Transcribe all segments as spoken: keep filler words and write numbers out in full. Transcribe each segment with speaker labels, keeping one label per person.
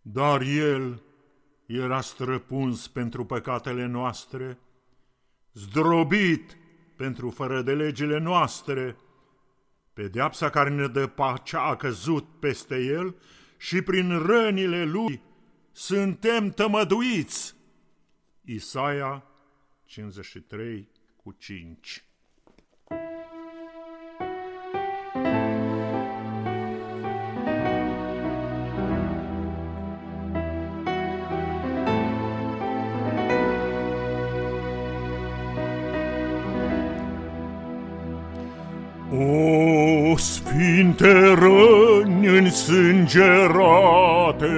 Speaker 1: Dar El era străpuns pentru păcatele noastre, zdrobit pentru fără de legile noastre. Pedeapsa care ne dă pacea a căzut peste El și prin rănile Lui suntem tămăduiți. Isaia cincizeci și trei cu cinci. O sfinte răni însângerate,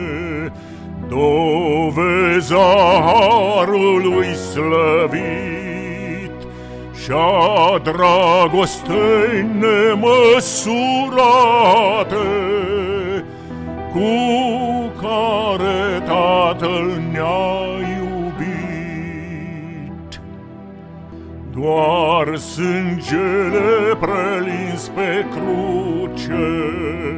Speaker 1: doveza harului slăvit și-a dragostei nemăsurate, cu care Tatăl ne-a iubit. Doar sângele prelins pe cruce,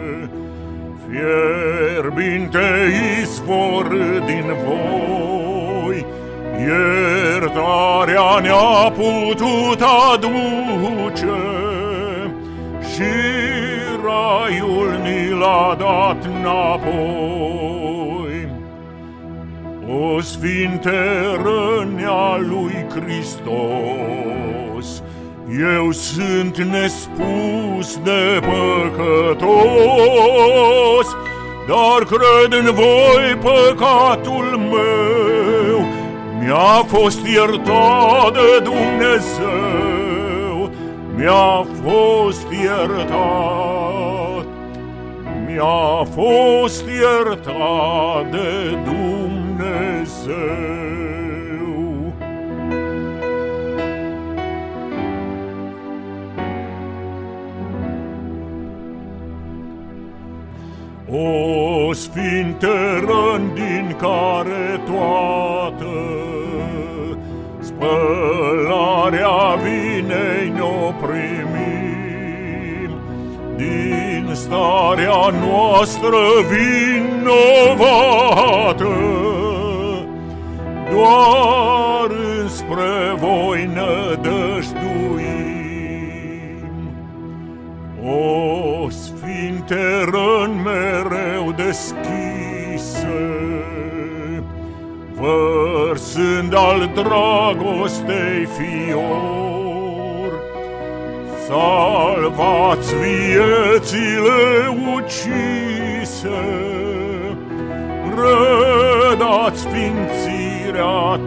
Speaker 1: fierbinte izvor din voi, iertarea ne-a putut aduce și raiul ni l-a dat înapoi. O sfinte răni a lui Hristos, eu sunt nespus de păcătos, dar cred în voi păcatul meu, mi-a fost iertat de Dumnezeu, mi-a fost iertat, mi-a fost iertat de Dumnezeu. O sfinte răni din care toată spălarea vinei ne-o primim, din starea noastră vinovată, doar înspre voi nădăjduim. O sfinte răni mereu deschise, vărsând al dragostei fior, salvați viețile ucise, rădați sfințirea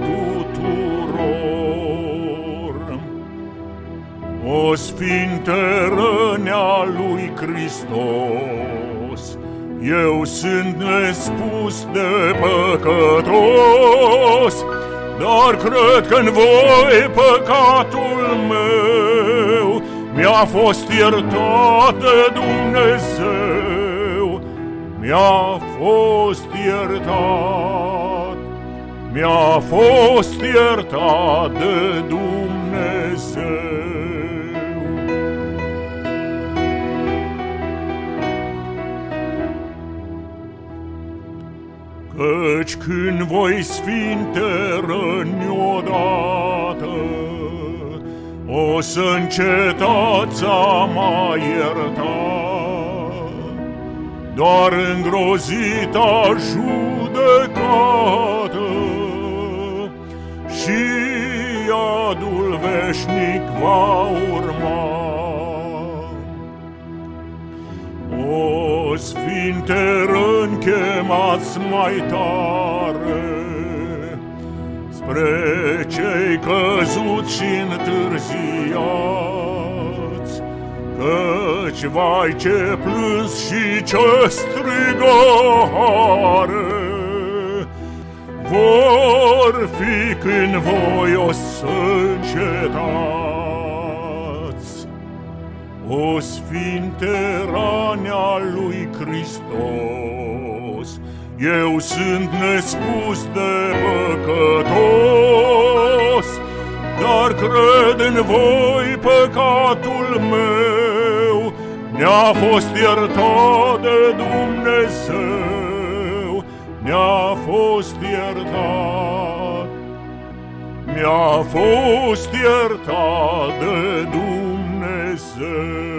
Speaker 1: tuturor. O sfinte răni a lui Hristos, eu sunt nespus de păcătos, dar cred că în voi păcatul meu mi-a fost iertat de Dumnezeu, mi-a fost iertat, mi-a fost iertat de Dumnezeu. Căci când voi sfinte răni odată, o să încetați a mă ierta, doar îngrozita judecată și iadul veșnic va urma. O sfinte răni, chemați mai tare spre cei căzuți și întârziați, căci vai ce plâns și ce strigare vor fi când voi o să încetați. O sfinte răni a lui Hristos, eu sunt nespus de păcătos, dar cred în voi păcatul meu, ne-a fost iertat de Dumnezeu, mi-a fost iertat, mi-a fost iertat de Dumnezeu.